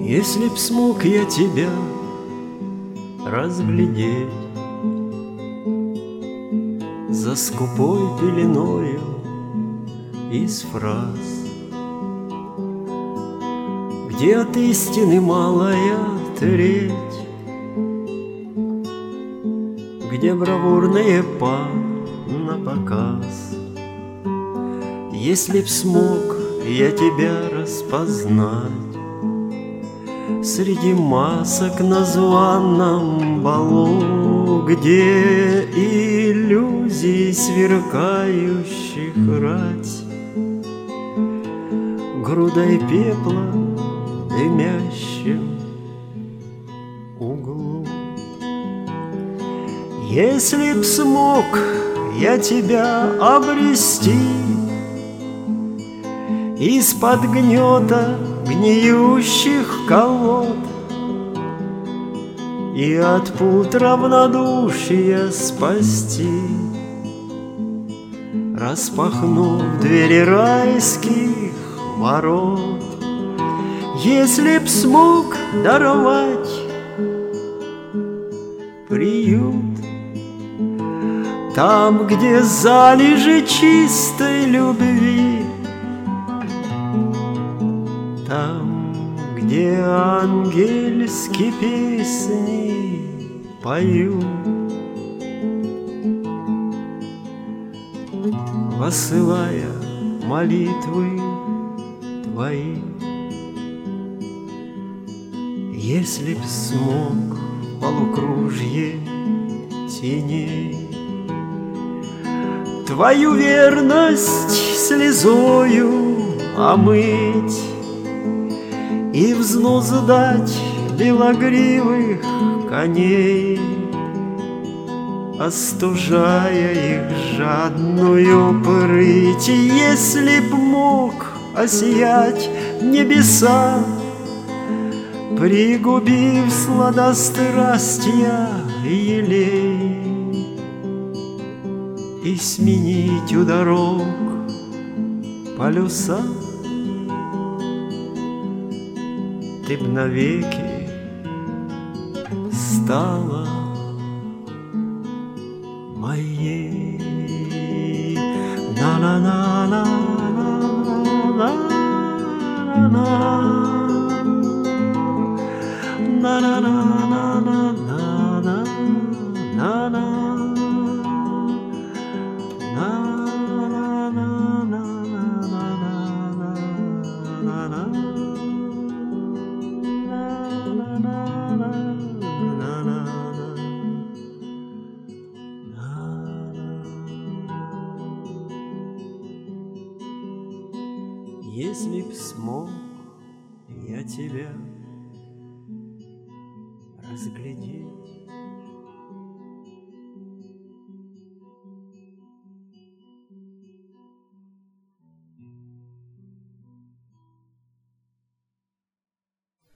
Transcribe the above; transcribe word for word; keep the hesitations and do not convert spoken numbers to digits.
Если б смог я тебя разглядеть за скупой пеленою из фраз, где от истины малая треть, где бравурные па напоказ. Если б смог я тебя распознать среди масок на званом балу, где иллюзий сверкающих рать, грудой пепла дымящим углу. Если б смог я тебя обрести из-под гнета гниющих колод и от пут равнодушия спасти, распахнув двери райских ворот. Если б смог даровать приют там, где залежи чистой любви, там, где ангельские песни поют, посылая молитвы твои. Если б смог в полукружье теней твою верность слезою омыть и взнуздать белогривых коней, остужая их жадную прыть. Если б мог осиять небеса, пригубив сладострастья елей, и сменить у дорог полюса, ты б навеки стала моей. На-на-на-на-на-на-на-на, на-на-на-на-на-на-на-на. Если б смог я тебя разглядеть